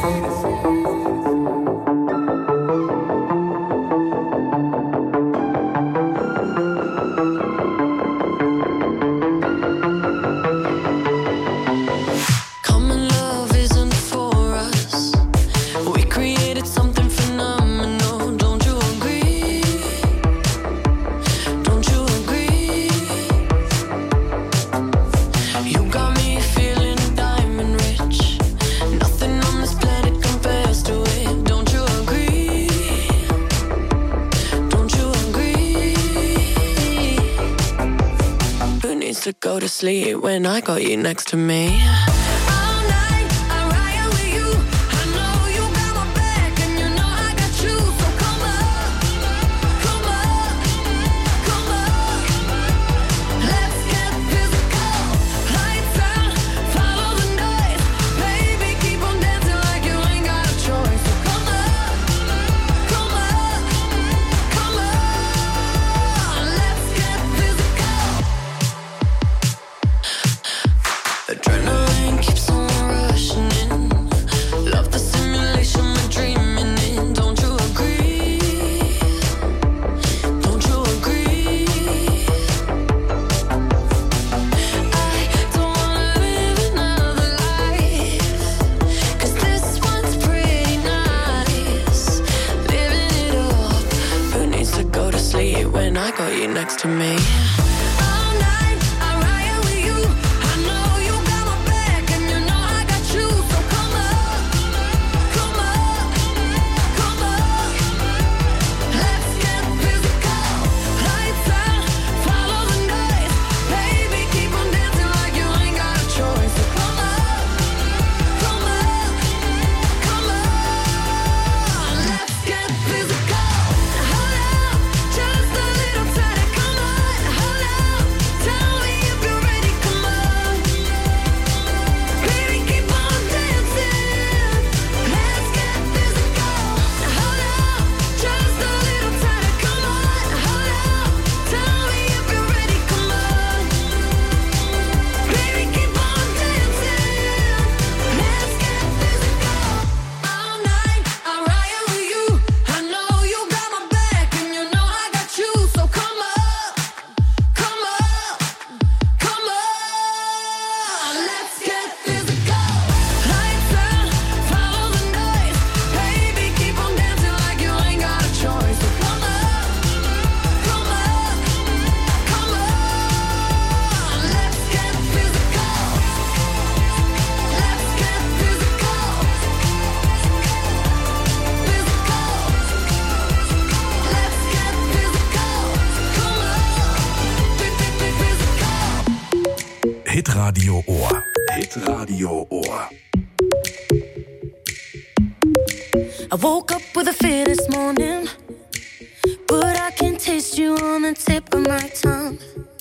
To go to sleep when I got you next to me. Next to me. Hitradio Ohr. Hitradio Ohr. I woke up with a fear this morning, but I can taste you on the tip of my tongue.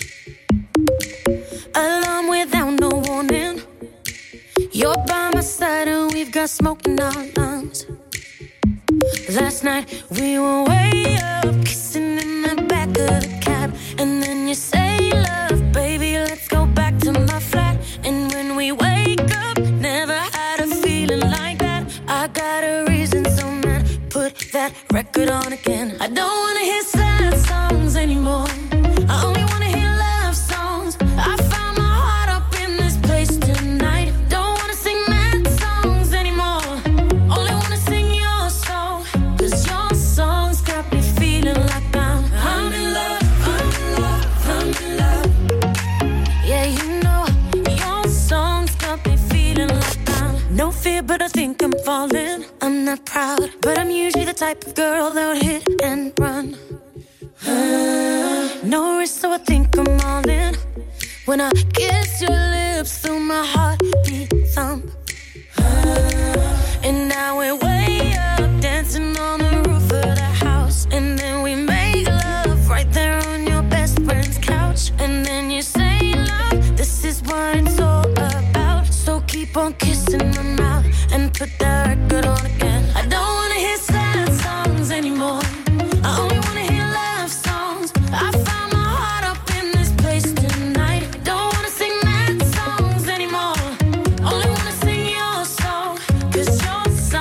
Alarm without no warning. You're by my side and we've got smoke in our lungs. Last night we were way up, kissing in the back of the cab, and then you say, love, baby, let's go back to my flat. And when we wake up, never had a feeling like that. I got a reason, so man, put that record on again. I don't wanna hear sad songs anymore. I only wanna hear love songs. I found my heart up in this place tonight. Don't wanna sing mad songs anymore. Only wanna sing your song, 'cause your songs got me feeling like I'm in love, I'm in love, I'm in love. Yeah, you know, your songs got me feeling like no fear, but I think I'm falling. I'm not proud, but I'm usually the type of girl that would hit and run. No risk, so I think I'm all in. When I kiss your lips, through my heartbeat thump. And now we're way up, dancing on the roof of the house. And then we make love right there on your best friend's couch. And then you say, love, this is what it's all about. So keep on kissing my mouth and put that record on again. I don't wanna hear sad songs anymore. I only wanna hear love songs. I found my heart up in this place tonight. Don't wanna sing mad songs anymore. Only wanna sing your song, 'cause your song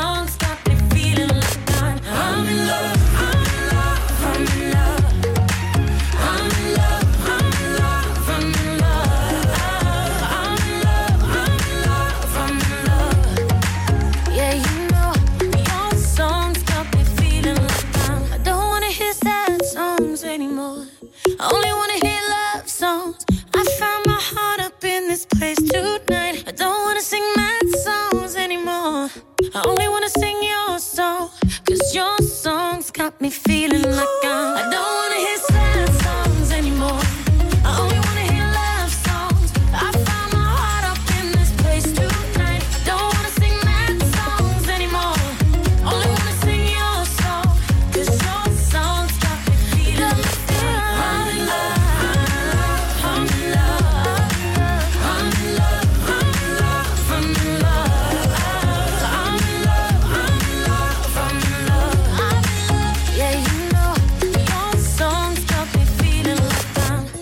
anymore. I only wanna sing your song, 'cause your songs got me feeling like I don't wanna hear sad songs anymore. I only wanna hear love songs. I found my heart up in this place tonight. I don't wanna sing mad songs anymore. Only wanna sing your song, 'cause your songs got me feeling like I'm in love, I'm in love, I'm in love, I'm in love, I'm in love, I'm in love, I'm in love, I'm in love, I'm in love. Yeah, you know, your songs got me feeling like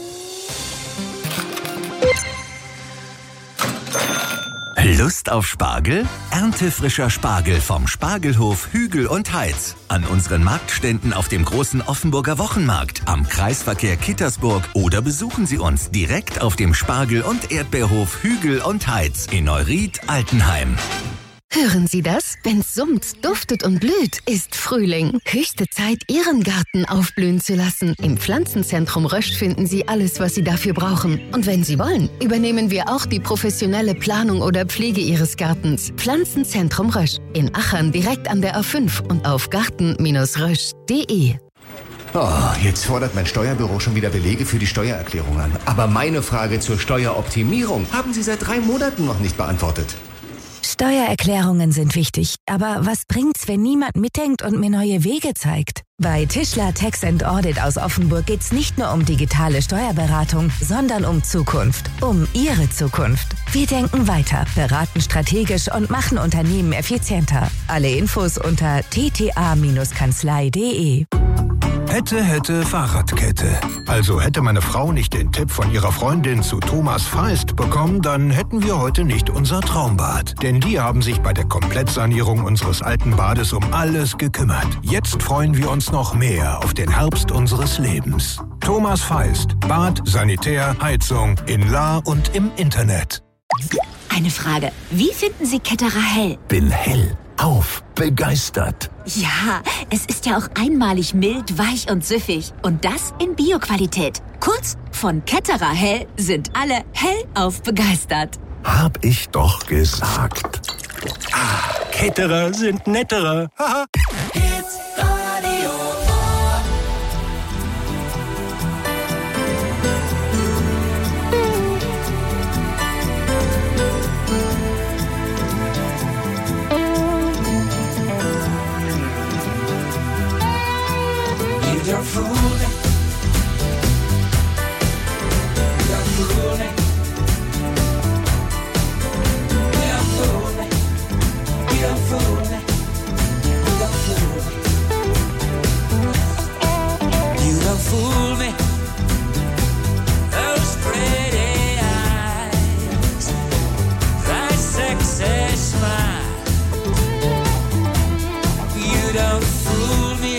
Lust auf Spargel? Erntefrischer Spargel vom Spargelhof Hügel und Heitz. An unseren Marktständen auf dem großen Offenburger Wochenmarkt, am Kreisverkehr Kittersburg oder besuchen Sie uns direkt auf dem Spargel- und Erdbeerhof Hügel und Heitz in Neuried-Altenheim. Hören Sie das? Wenn's summt, duftet und blüht, ist Frühling. Höchste Zeit, Ihren Garten aufblühen zu lassen. Im Pflanzenzentrum Rösch finden Sie alles, was Sie dafür brauchen. Und wenn Sie wollen, übernehmen wir auch die professionelle Planung oder Pflege Ihres Gartens. Pflanzenzentrum Rösch. In Achern direkt an der A5 und auf garten-rösch.de. Oh, jetzt fordert mein Steuerbüro schon wieder Belege für die Steuererklärung an. Aber meine Frage zur Steueroptimierung haben Sie seit 3 Monaten noch nicht beantwortet. Steuererklärungen sind wichtig, aber was bringt's, wenn niemand mitdenkt und mir neue Wege zeigt? Bei Tischler Tax & Audit aus Offenburg geht's nicht nur um digitale Steuerberatung, sondern um Zukunft. Um Ihre Zukunft. Wir denken weiter, beraten strategisch und machen Unternehmen effizienter. Alle Infos unter tta-kanzlei.de. Hätte Fahrradkette. Also hätte meine Frau nicht den Tipp von ihrer Freundin zu Thomas Feist bekommen, dann hätten wir heute nicht unser Traumbad. Denn die haben sich bei der Komplettsanierung unseres alten Bades um alles gekümmert. Jetzt freuen wir uns noch mehr auf den Herbst unseres Lebens. Thomas Feist. Bad, Sanitär, Heizung in La und im Internet. Eine Frage. Wie finden Sie Ketterer Hell? Bin hellauf begeistert. Ja, es ist ja auch einmalig mild, weich und süffig. Und das in Bio-Qualität. Kurz, von Ketterer Hell sind alle hellauf begeistert. Hab ich doch gesagt. Ketterer sind netterer. Haha. You're fooling. You're fooling. You're fooling. You're fooling. You're fooling. You don't fool me. Those pretty eyes, that sexy smile. You don't fool me.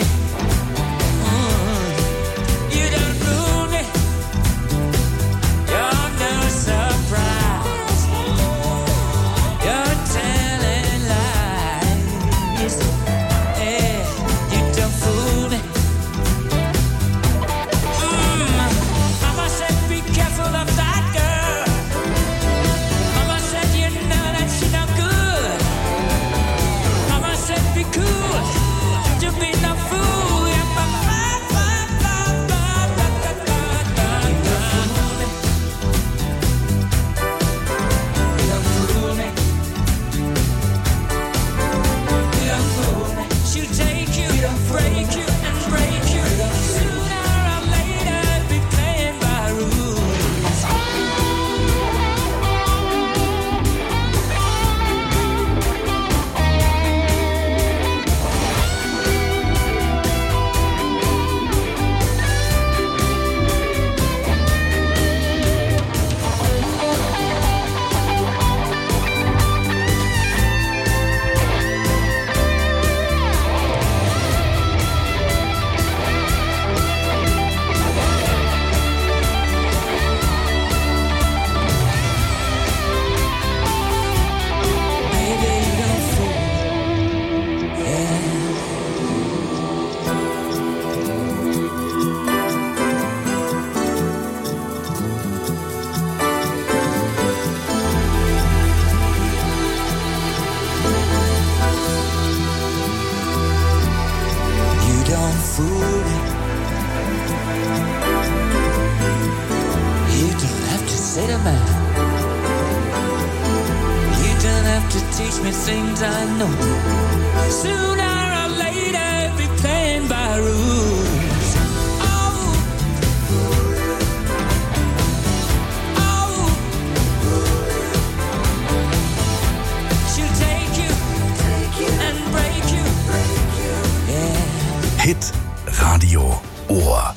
things I know. Sooner or later, be playing by rules. Hit Radio Ohr.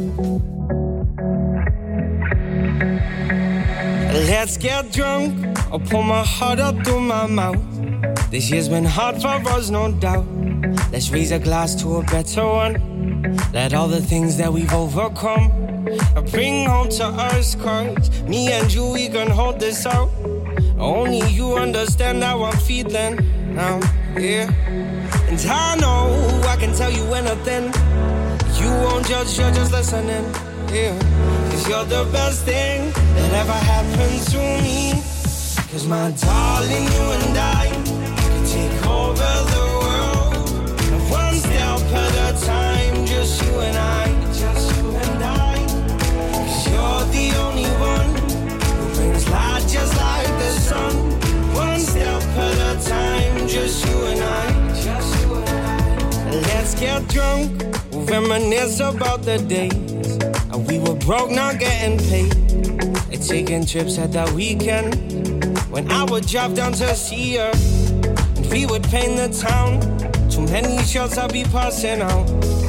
Let's get drunk. I'll pull my heart up through my mouth. This year's been hard for us, no doubt. Let's raise a glass to a better one. Let all the things that we've overcome bring home to us, 'cause me and you, we can hold this out. Only you understand how I'm feeling now, yeah. And I know I can tell you anything. You won't judge, you're just listening, yeah. 'Cause you're the best thing that ever happened to me. 'Cause my darling, you and I can take over the world, one step at a time, just you and I, just you and I. 'Cause you're the only one who brings light just like the sun, one step at a time, just you and I, just you and I. Let's get drunk, we'll reminisce about the days we were broke, not getting paid, and taking trips at that weekend when I would drive down to see her and we would paint the town. Too many shots I'd be passing out,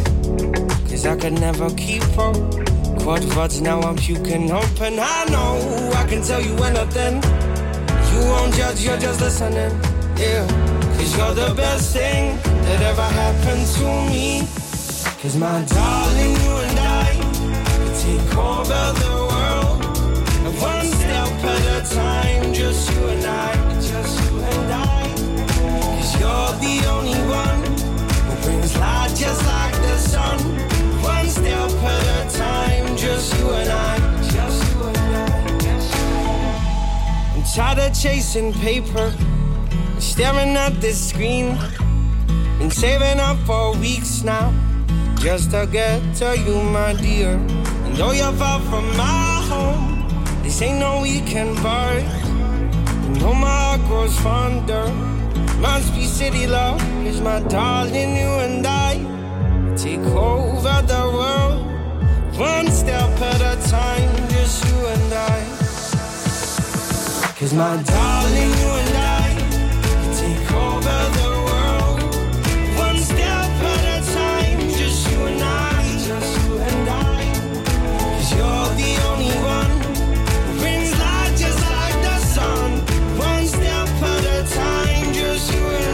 'cause I could never keep up. Quad words, now I'm puking up. And I know I can tell you anything. You won't judge, you're just listening, yeah. 'Cause you're the best thing that ever happened to me. 'Cause my darling, you and I can take over the world, one step at a time, just you and I, just you and I. 'Cause you're the only one who brings light just like the sun, one step at a time, just you and I, just you and I, just you and I. I'm tired of chasing paper, staring at this screen. Been saving up for weeks now, just to get to you, my dear. And though you're far from my home, this ain't no weekend bar. You know my heart grows fonder. Must be city love, 'cause my darling, you and I take over the world, one step at a time, just you and I. 'Cause my darling, you